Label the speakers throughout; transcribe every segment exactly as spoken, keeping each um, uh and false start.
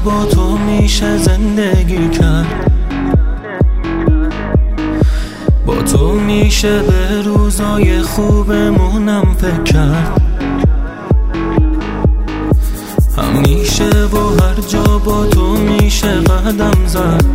Speaker 1: با تو میشه زندگی کرد، با تو میشه به روزای خوبمونم فکر کرد. همیشه و هر جا با تو میشه قدم زد،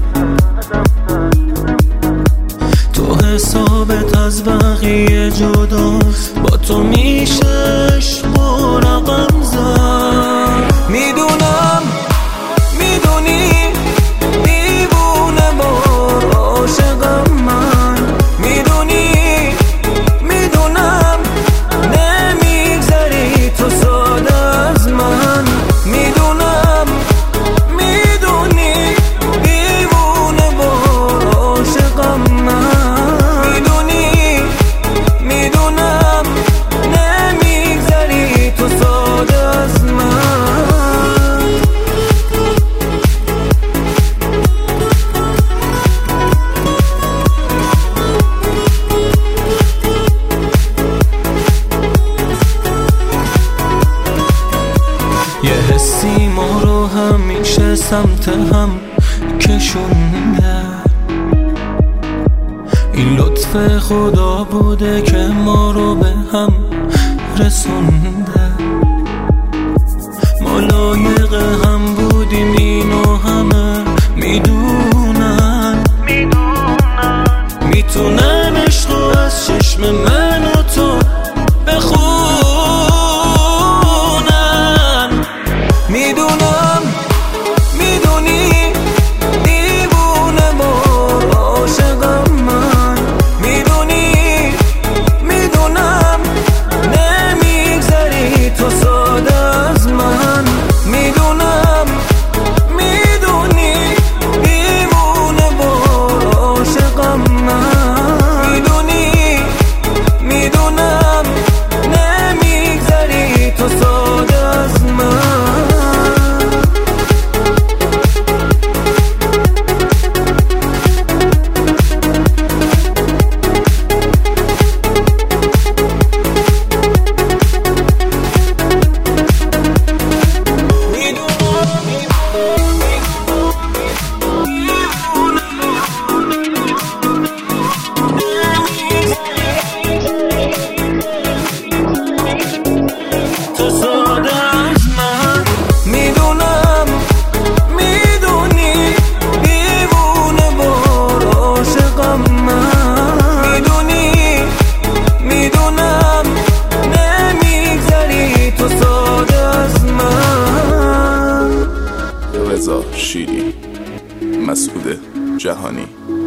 Speaker 1: تو حسابت از بقیه جداست، با تو میشه عشق و رقم زد. میدونم میدونی دیوونه بار عاشقم من، میدونی میدونم نمیگذری تو ساده از من، میدونم میدونی دیوونه بار عاشقم من، میدونی میدونم نمیگذری تو ساده از من. یه حسی ما رو همیشه سمت هم کشونده، این لطف خدا بوده که ما رو به هم رسونده. ما لایق هم بودیم اینو همه میدونن، میتونن عشق رو از چشم من و تو بخونن. میدونم میدونی دیوونه بار عاشقم من، میدونی میدونم نمیگذری تو ساده از من، میدونم میدونی دیوونه بار عاشقم من، میدونی میدونم نمیگذری تو ساده از من.
Speaker 2: رضا شیری، مسعود جهانی.